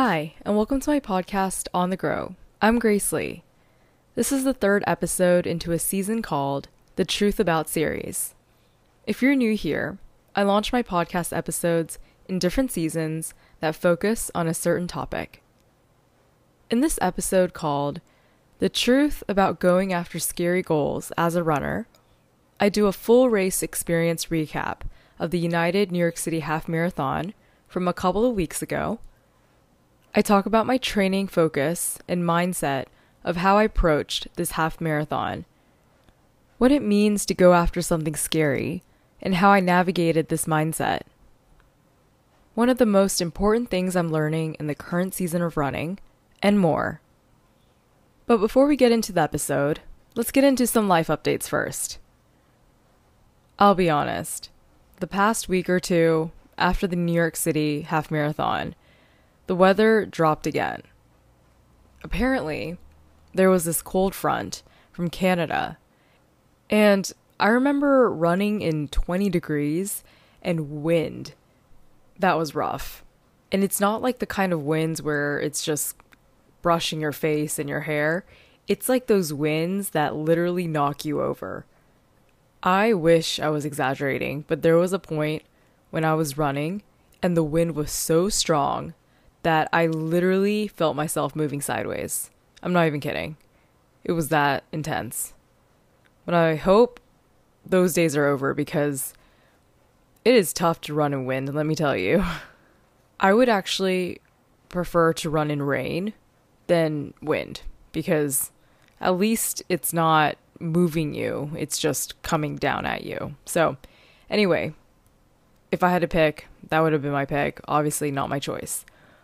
Hi, and welcome to my podcast, On the Grow. I'm Grace Lee. This is the third episode into a season called The Truth About series. If you're new here, I launch my podcast episodes in different seasons that focus on a certain topic. In this episode called The Truth About Going After Scary Goals as a Runner, I do a full race experience recap of the United New York City Half Marathon from a couple of weeks ago. I talk about my training focus and mindset of how I approached this half marathon, what it means to go after something scary, and how I navigated this mindset. One of the most important things I'm learning in the current season of running, and more. But before we get into the episode, let's get into some life updates first. I'll be honest, the past week or two after the New York City half marathon, the weather dropped again. Apparently, there was this cold front from Canada, and I remember running in 20 degrees and wind. That was rough. And it's not like the kind of winds where it's just brushing your face and your hair. It's like those winds that literally knock you over. I wish I was exaggerating, but there was a point when I was running and the wind was so strong that I literally felt myself moving sideways. I'm not even kidding. It was that intense. But I hope those days are over because it is tough to run in wind, let me tell you. I would actually prefer to run in rain than wind because at least it's not moving you. It's just coming down at you. So anyway, if I had to pick, that would have been my pick. Obviously not my choice.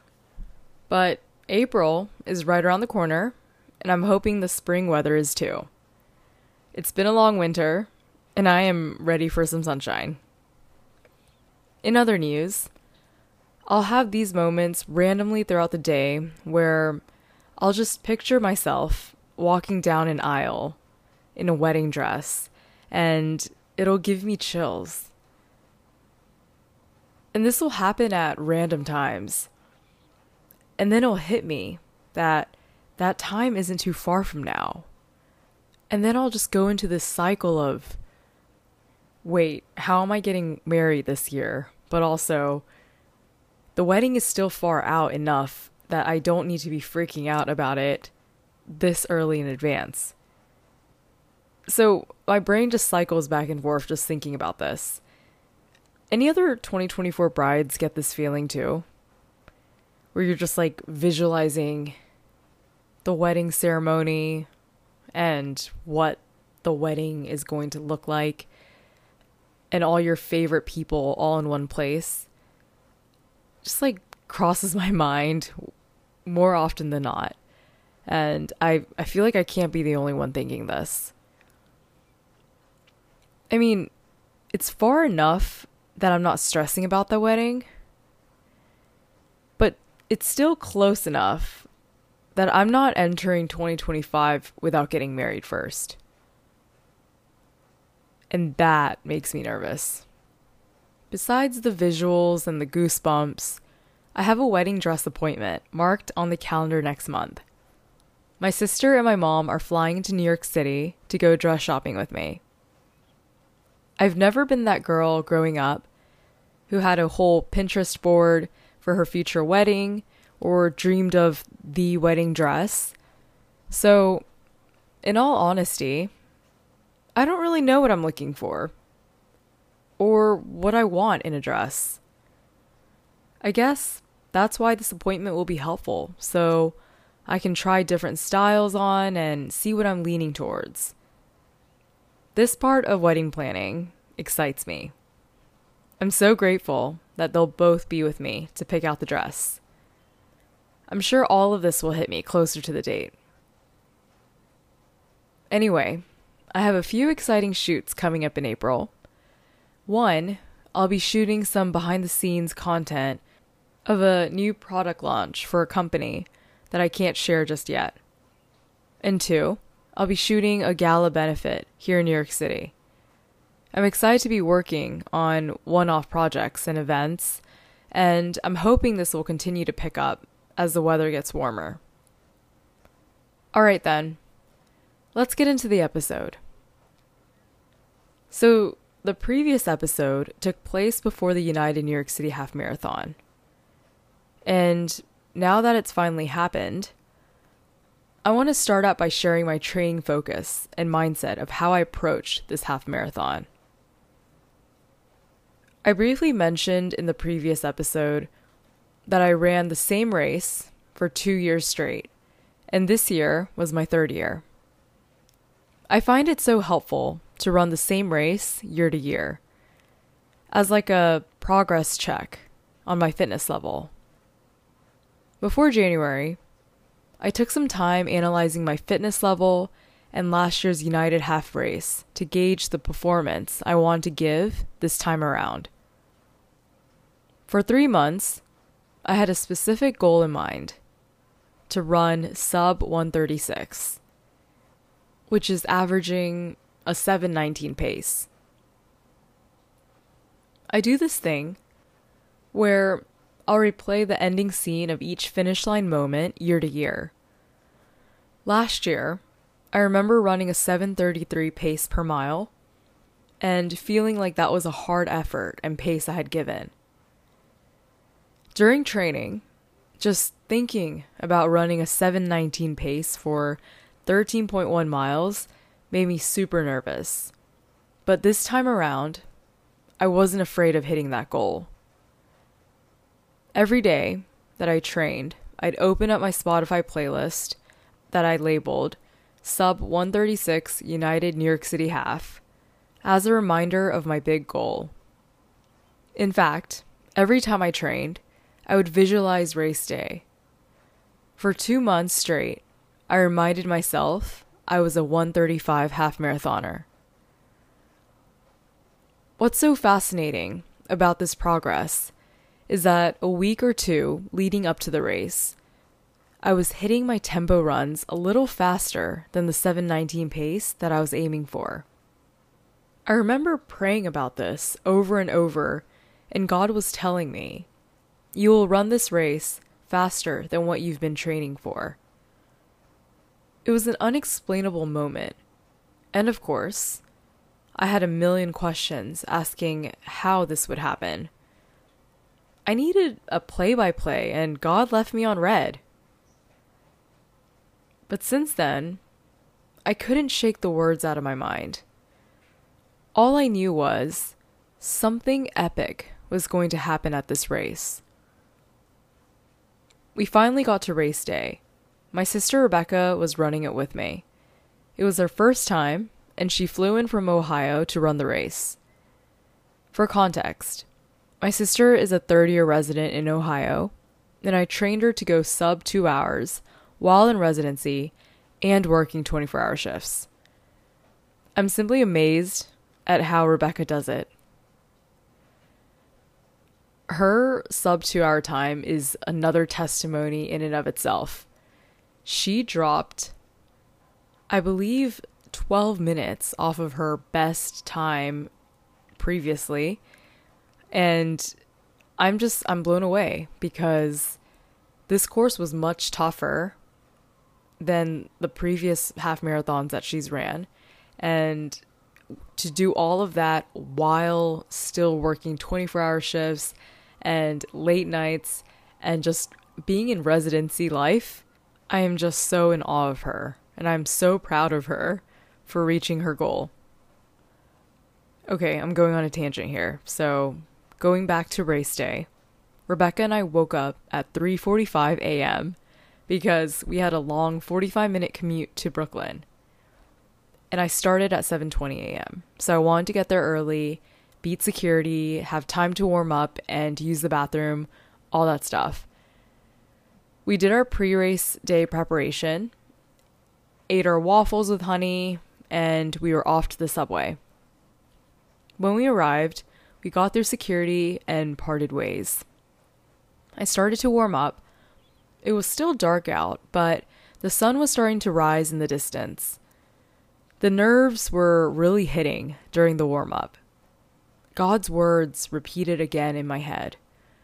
But April is right around the corner, and I'm hoping the spring weather is too. It's been a long winter, and I am ready for some sunshine. In other news, I'll have these moments randomly throughout the day where I'll just picture myself walking down an aisle in a wedding dress, and it'll give me chills. And this will happen at random times. And then it'll hit me that that time isn't too far from now. And then I'll just go into this cycle of, wait, how am I getting married this year? But also, the wedding is still far out enough that I don't need to be freaking out about it this early in advance. So my brain just cycles back and forth just thinking about this. Any other 2024 brides get this feeling too? Where you're just like visualizing the wedding ceremony and what the wedding is going to look like and all your favorite people all in one place. Just like crosses my mind more often than not. And I feel like I can't be the only one thinking this. I mean, it's far enough that I'm not stressing about the wedding, but it's still close enough that I'm not entering 2025 without getting married first. And that makes me nervous. Besides the visuals and the goosebumps, I have a wedding dress appointment marked on the calendar next month. My sister and my mom are flying to New York City to go dress shopping with me. I've never been that girl growing up who had a whole Pinterest board for her future wedding or dreamed of the wedding dress. So, in all honesty, I don't really know what I'm looking for or what I want in a dress. I guess that's why this appointment will be helpful, so I can try different styles on and see what I'm leaning towards. This part of wedding planning excites me. I'm so grateful that they'll both be with me to pick out the dress. I'm sure all of this will hit me closer to the date. Anyway, I have a few exciting shoots coming up in April. One, I'll be shooting some behind-the-scenes content of a new product launch for a company that I can't share just yet. And two, I'll be shooting a gala benefit here in New York City. I'm excited to be working on one-off projects and events, and I'm hoping this will continue to pick up as the weather gets warmer. Alright then, let's get into the episode. So, the previous episode took place before the United New York City Half Marathon. And now that it's finally happened, I want to start out by sharing my training focus and mindset of how I approached this half marathon. I briefly mentioned in the previous episode that I ran the same race for 2 years straight, and this year was my third year. I find it so helpful to run the same race year to year, as like a progress check on my fitness level. Before January, I took some time analyzing my fitness level and last year's United Half race to gauge the performance I wanted to give this time around. For 3 months, I had a specific goal in mind: to run sub 136, which is averaging a 7:19 pace. I do this thing where I'll replay the ending scene of each finish line moment year to year. Last year, I remember running a 7:33 pace per mile and feeling like that was a hard effort and pace I had given. During training, just thinking about running a 7:19 pace for 13.1 miles made me super nervous. But this time around, I wasn't afraid of hitting that goal. Every day that I trained, I'd open up my Spotify playlist that I labeled Sub 136 United New York City Half as a reminder of my big goal. In fact, every time I trained, I would visualize race day. For 2 months straight, I reminded myself I was a 135 half marathoner. What's so fascinating about this progress is that a week or two leading up to the race, I was hitting my tempo runs a little faster than the 7:19 pace that I was aiming for. I remember praying about this over and over, and God was telling me, "You will run this race faster than what you've been training for." It was an unexplainable moment, and of course, I had a million questions asking how this would happen. I needed a play-by-play, and God left me on red. But since then, I couldn't shake the words out of my mind. All I knew was something epic was going to happen at this race. We finally got to race day. My sister Rebecca was running it with me. It was her first time, and she flew in from Ohio to run the race. For context, my sister is a third-year resident in Ohio, and I trained her to go sub 2 hours while in residency and working 24-hour shifts. I'm simply amazed at how Rebecca does it. Her sub 2 hour time is another testimony in and of itself. She dropped, I believe, 12 minutes off of her best time previously. And I'm blown away because this course was much tougher than the previous half marathons that she's ran. And to do all of that while still working 24-hour shifts and late nights and just being in residency life, I am just so in awe of her. And I'm so proud of her for reaching her goal. Okay, I'm going on a tangent here. So, going back to race day, Rebecca and I woke up at 3:45 a.m. because we had a long 45-minute commute to Brooklyn. And I started at 7:20 a.m. So I wanted to get there early, beat security, have time to warm up and use the bathroom, all that stuff. We did our pre-race day preparation, ate our waffles with honey, and we were off to the subway. When we arrived, we got through security and parted ways. I started to warm up. It was still dark out, but the sun was starting to rise in the distance. The nerves were really hitting during the warm-up. God's words repeated again in my head.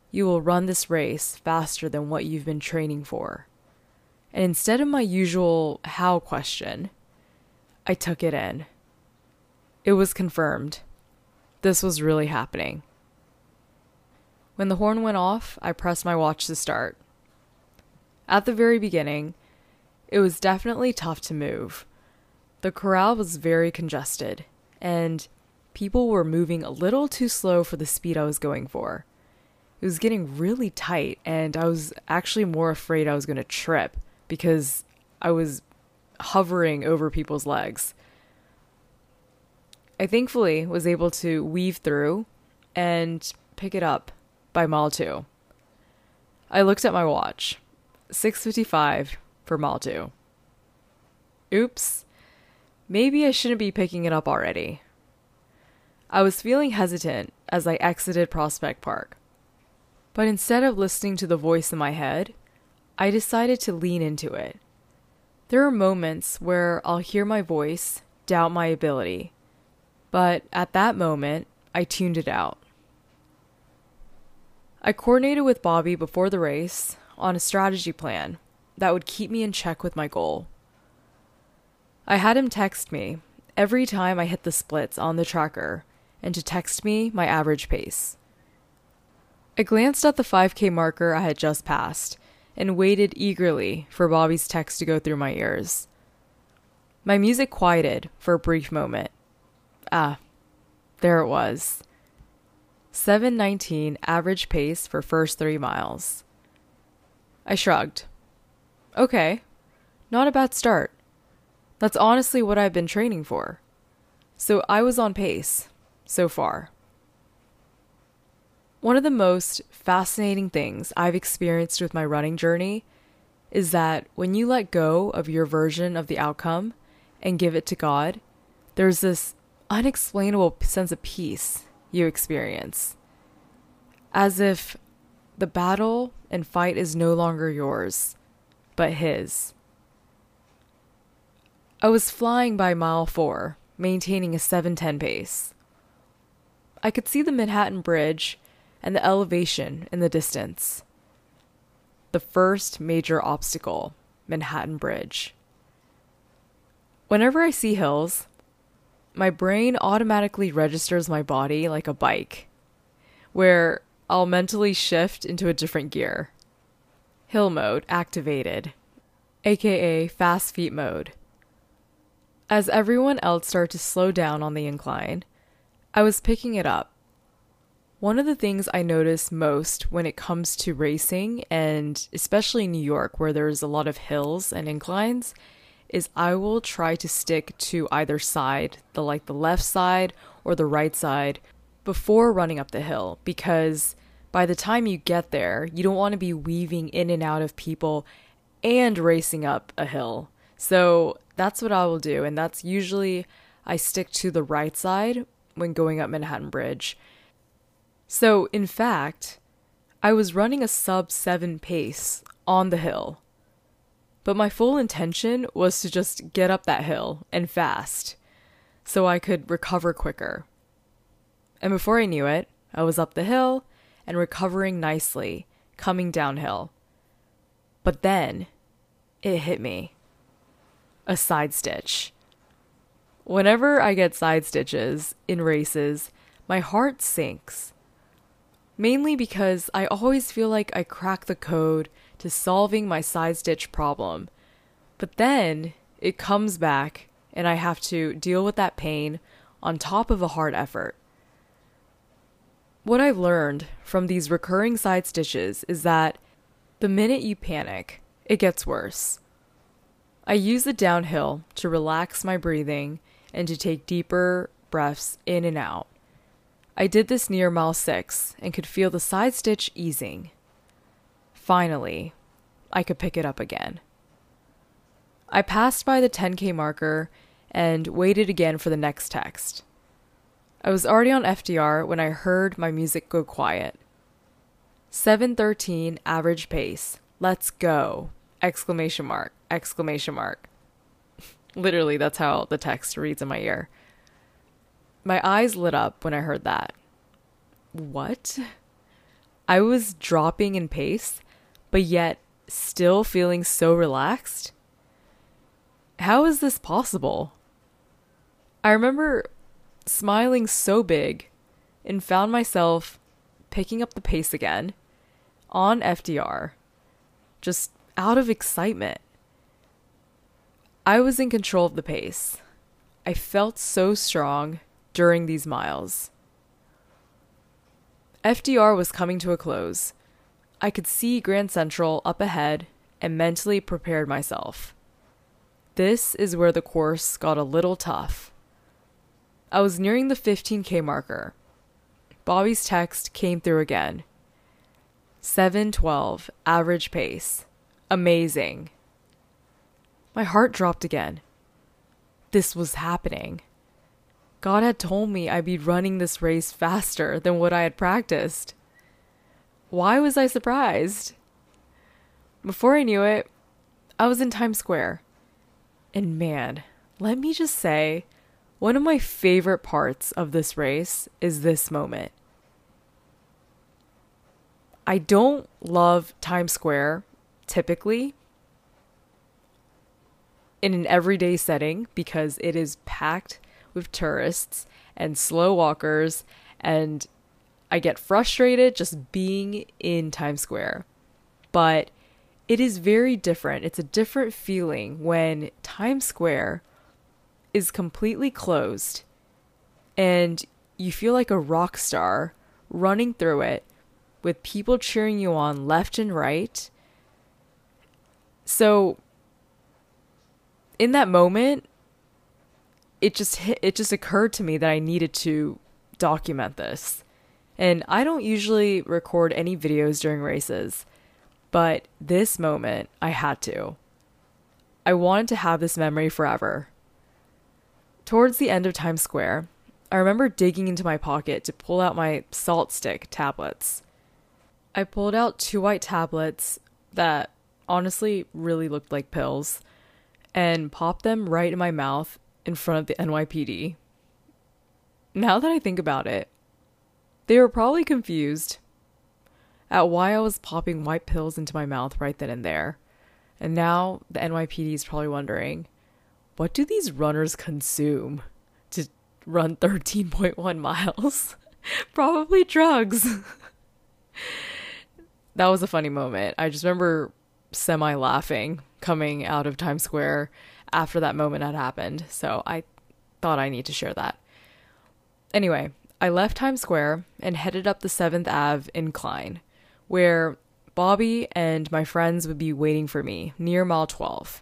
You will run this race faster than what you've been training for. And instead of my usual how question, I took it in. It was confirmed. This was really happening. When the horn went off, I pressed my watch to start. At the very beginning, it was definitely tough to move. The corral was very congested, and people were moving a little too slow for the speed I was going for. It was getting really tight, and I was actually more afraid I was going to trip because I was hovering over people's legs. I thankfully was able to weave through and pick it up by mile 2. I looked at my watch. 6:55 for mile 2. Oops. Maybe I shouldn't be picking it up already. I was feeling hesitant as I exited Prospect Park. But instead of listening to the voice in my head, I decided to lean into it. There are moments where I'll hear my voice, doubt my ability. But at that moment, I tuned it out. I coordinated with Bobby before the race on a strategy plan that would keep me in check with my goal. I had him text me every time I hit the splits on the tracker and to text me my average pace. I glanced at the 5K marker I had just passed and waited eagerly for Bobby's text to go through my ears. My music quieted for a brief moment. There it was. 7:19 average pace for first 3 miles. I shrugged. Okay, not a bad start. That's honestly what I've been training for. So I was on pace, so far. One of the most fascinating things I've experienced with my running journey is that when you let go of your version of the outcome and give it to God, there's this unexplainable sense of peace you experience. As if the battle and fight is no longer yours, but His. I was flying by mile 4, maintaining a 7:10 pace. I could see the Manhattan Bridge and the elevation in the distance. The first major obstacle, Manhattan Bridge. Whenever I see hills, my brain automatically registers my body like a bike, where I'll mentally shift into a different gear. Hill mode activated, aka fast feet mode. As everyone else started to slow down on the incline, I was picking it up. One of the things I notice most when it comes to racing, and especially in New York where there's a lot of hills and inclines, is I will try to stick to either side, the left side or the right side, before running up the hill, because by the time you get there, you don't want to be weaving in and out of people and racing up a hill. So that's what I will do, and that's usually I stick to the right side when going up Manhattan Bridge. So, in fact, I was running a sub-7 pace on the hill. But my full intention was to just get up that hill and fast, so I could recover quicker. And before I knew it, I was up the hill and recovering nicely, coming downhill. But then, it hit me. A side stitch. Whenever I get side stitches in races, my heart sinks. Mainly because I always feel like I crack the code to solving my side stitch problem. But then it comes back and I have to deal with that pain on top of a hard effort. What I've learned from these recurring side stitches is that the minute you panic, it gets worse. I use the downhill to relax my breathing and to take deeper breaths in and out. I did this near mile 6 and could feel the side stitch easing. Finally, I could pick it up again. I passed by the 10K marker and waited again for the next text. I was already on FDR when I heard my music go quiet. 7:13 average pace. Let's go! Exclamation mark, exclamation mark. Literally, that's how the text reads in my ear. My eyes lit up when I heard that. What? I was dropping in pace, but yet still feeling so relaxed. How is this possible? I remember smiling so big and found myself picking up the pace again on FDR, just out of excitement. I was in control of the pace. I felt so strong during these miles. FDR was coming to a close. I could see Grand Central up ahead and mentally prepared myself. This is where the course got a little tough. I was nearing the 15K marker. Bobby's text came through again. 7:12 average pace. Amazing. My heart dropped again. This was happening. God had told me I'd be running this race faster than what I had practiced. Why was I surprised? Before I knew it, I was in Times Square. And man, let me just say, one of my favorite parts of this race is this moment. I don't love Times Square typically in an everyday setting because it is packed with tourists and slow walkers, and I get frustrated just being in Times Square. But it is very different. It's a different feeling when Times Square is completely closed and you feel like a rock star running through it with people cheering you on left and right. So in that moment, it just occurred to me that I needed to document this. And I don't usually record any videos during races, but this moment I had to. I wanted to have this memory forever. Towards the end of Times Square, I remember digging into my pocket to pull out my salt stick tablets. I pulled out 2 white tablets that honestly really looked like pills and popped them right in my mouth in front of the NYPD. Now that I think about it, they were probably confused at why I was popping white pills into my mouth right then and there. And now the NYPD is probably wondering, what do these runners consume to run 13.1 miles? Probably drugs. That was a funny moment. I just remember semi-laughing coming out of Times Square after that moment had happened. So I thought I need to share that. Anyway, I left Times Square and headed up the 7th Ave incline, where Bobby and my friends would be waiting for me near mile 12.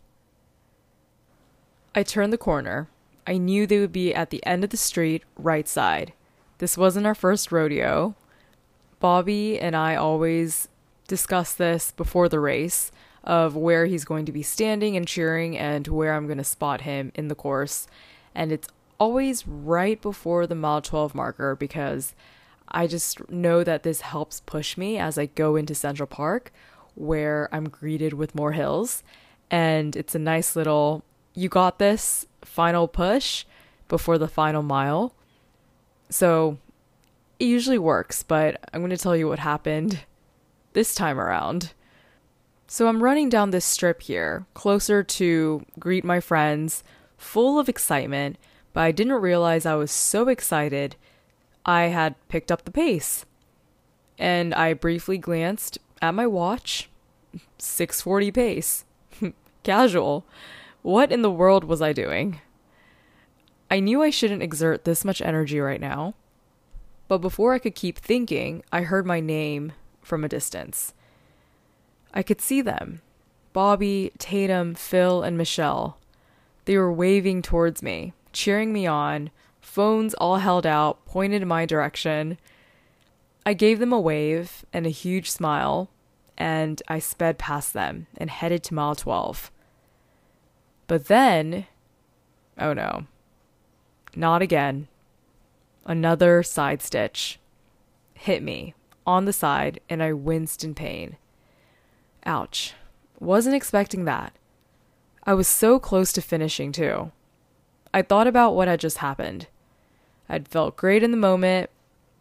I turned the corner. I knew they would be at the end of the street, right side. This wasn't our first rodeo. Bobby and I always discuss this before the race of where he's going to be standing and cheering and where I'm going to spot him in the course. And it's always right before the mile 12 marker because I just know that this helps push me as I go into Central Park where I'm greeted with more hills. And it's a nice little, you got this final push before the final mile. So it usually works, but I'm going to tell you what happened this time around. So I'm running down this strip here, closer to greet my friends, full of excitement, but I didn't realize I was so excited I had picked up the pace. And I briefly glanced at my watch, 6:40 pace. Casual. What in the world was I doing? I knew I shouldn't exert this much energy right now, but before I could keep thinking, I heard my name from a distance. I could see them. Bobby, Tatum, Phil, and Michelle. They were waving towards me, cheering me on, phones all held out, pointed in my direction. I gave them a wave and a huge smile, and I sped past them and headed to mile 12. But then, oh no, not again. Another side stitch hit me on the side, and I winced in pain. Ouch. Wasn't expecting that. I was so close to finishing too. I thought about what had just happened. I'd felt great in the moment,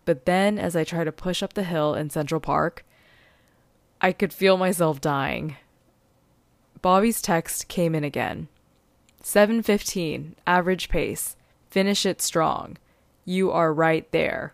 but then as I tried to push up the hill in Central Park, I could feel myself dying. Bobby's text came in again. 7:15, average pace. Finish it strong. You are right there.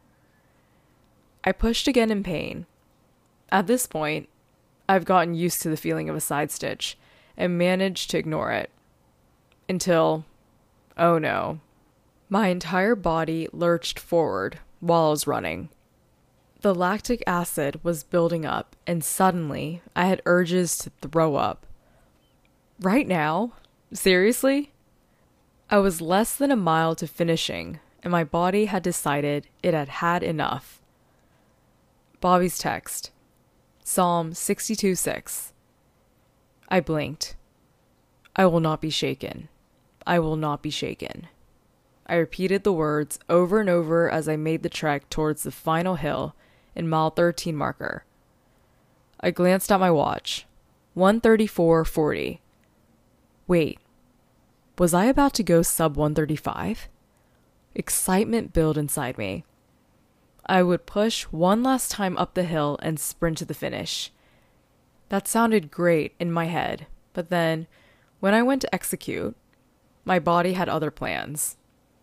I pushed again in pain. At this point, I've gotten used to the feeling of a side stitch and managed to ignore it. Until, oh no, my entire body lurched forward while I was running. The lactic acid was building up, and suddenly I had urges to throw up. Right now? Seriously? I was less than a mile to finishing, and my body had decided it had had enough. Bobby's text. Psalm 62:6. I blinked. I will not be shaken. I will not be shaken. I repeated the words over and over as I made the trek towards the final hill in mile 13 marker. I glanced at my watch. 1:34:40. Wait, was I about to go sub 1:35? Excitement built inside me. I would push one last time up the hill and sprint to the finish. That sounded great in my head, but then, when I went to execute, my body had other plans.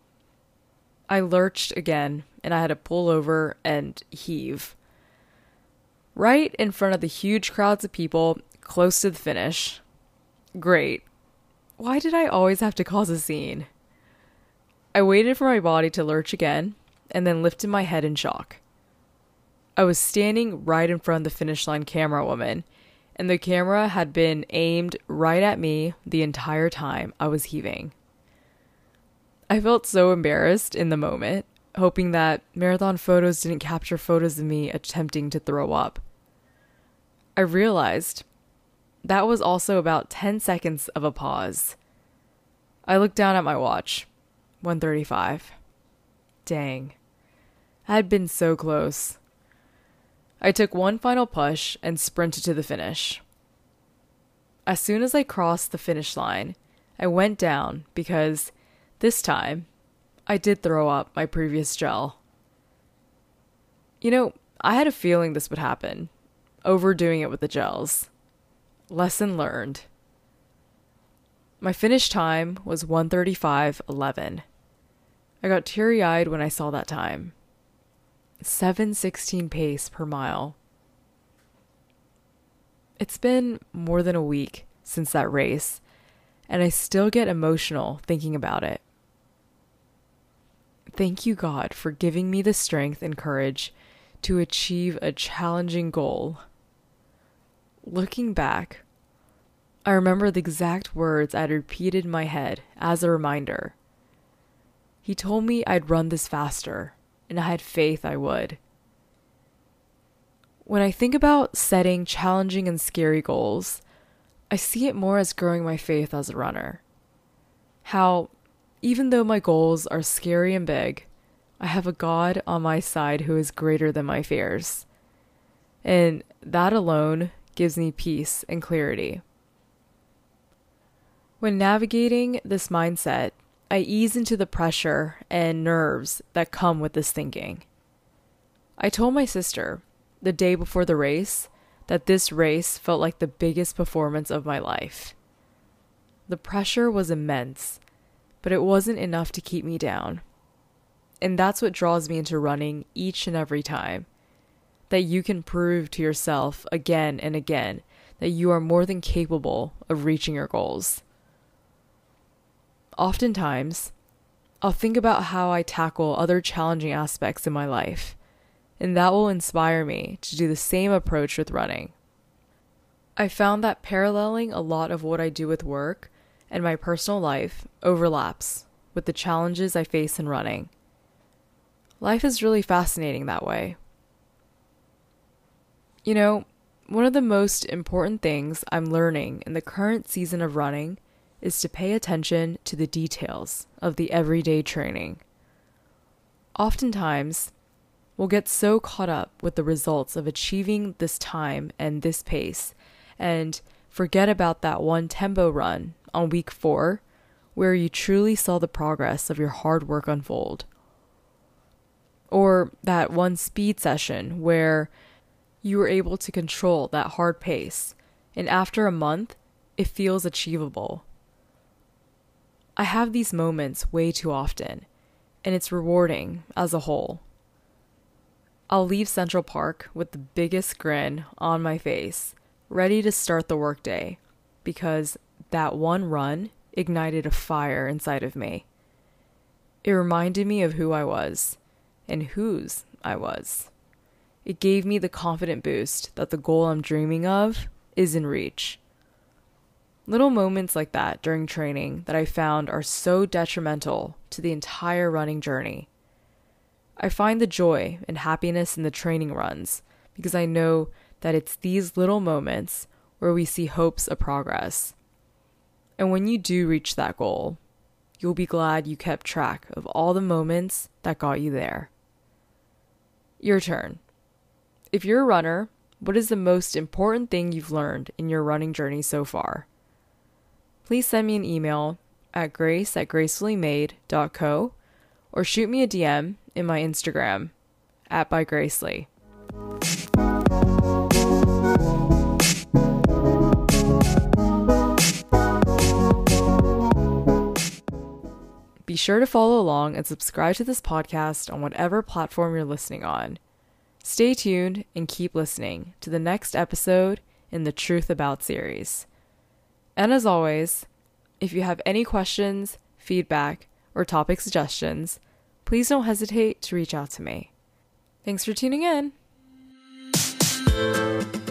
I lurched again, and I had to pull over and heave. Right in front of the huge crowds of people close to the finish. Great. Why did I always have to cause a scene? I waited for my body to lurch again, and then lifted my head in shock. I was standing right in front of the finish line camera woman, and the camera had been aimed right at me the entire time I was heaving. I felt so embarrassed in the moment, hoping that Marathon Photos didn't capture photos of me attempting to throw up. I realized that was also about 10 seconds of a pause. I looked down at my watch. 1:35. Dang. I had been so close. I took one final push and sprinted to the finish. As soon as I crossed the finish line, I went down because, this time, I did throw up my previous gel. You know, I had a feeling this would happen. Overdoing it with the gels. Lesson learned. My finish time was 1:35:11. I got teary-eyed when I saw that time. 7:16 pace per mile. It's been more than a week since that race, and I still get emotional thinking about it. Thank you, God, for giving me the strength and courage to achieve a challenging goal. Looking back, I remember the exact words I'd repeated in my head as a reminder. He told me I'd run this faster, and I had faith I would. When I think about setting challenging and scary goals, I see it more as growing my faith as a runner. How, even though my goals are scary and big, I have a God on my side who is greater than my fears. And that alone gives me peace and clarity. When navigating this mindset, I ease into the pressure and nerves that come with this thinking. I told my sister, the day before the race, that this race felt like the biggest performance of my life. The pressure was immense, but it wasn't enough to keep me down. And that's what draws me into running each and every time. That you can prove to yourself again and again that you are more than capable of reaching your goals. Oftentimes, I'll think about how I tackle other challenging aspects in my life, and that will inspire me to do the same approach with running. I found that paralleling a lot of what I do with work and my personal life overlaps with the challenges I face in running. Life is really fascinating that way. You know, one of the most important things I'm learning in the current season of running is to pay attention to the details of the everyday training. Oftentimes, we'll get so caught up with the results of achieving this time and this pace and forget about that one tempo run on week 4 where you truly saw the progress of your hard work unfold. Or that one speed session where you were able to control that hard pace, and after a month, it feels achievable. I have these moments way too often, and it's rewarding as a whole. I'll leave Central Park with the biggest grin on my face, ready to start the workday, because that one run ignited a fire inside of me. It reminded me of who I was, and whose I was. It gave me the confident boost that the goal I'm dreaming of is in reach. Little moments like that during training that I found are so detrimental to the entire running journey. I find the joy and happiness in the training runs because I know that it's these little moments where we see hopes of progress. And when you do reach that goal, you'll be glad you kept track of all the moments that got you there. Your turn. If you're a runner, what is the most important thing you've learned in your running journey so far? Please send me an email at grace@gracefully.made.co or shoot me a DM in my Instagram @bygracely. Be sure to follow along and subscribe to this podcast on whatever platform you're listening on. Stay tuned and keep listening to the next episode in the Truth About series. And as always, if you have any questions, feedback, or topic suggestions, please don't hesitate to reach out to me. Thanks for tuning in.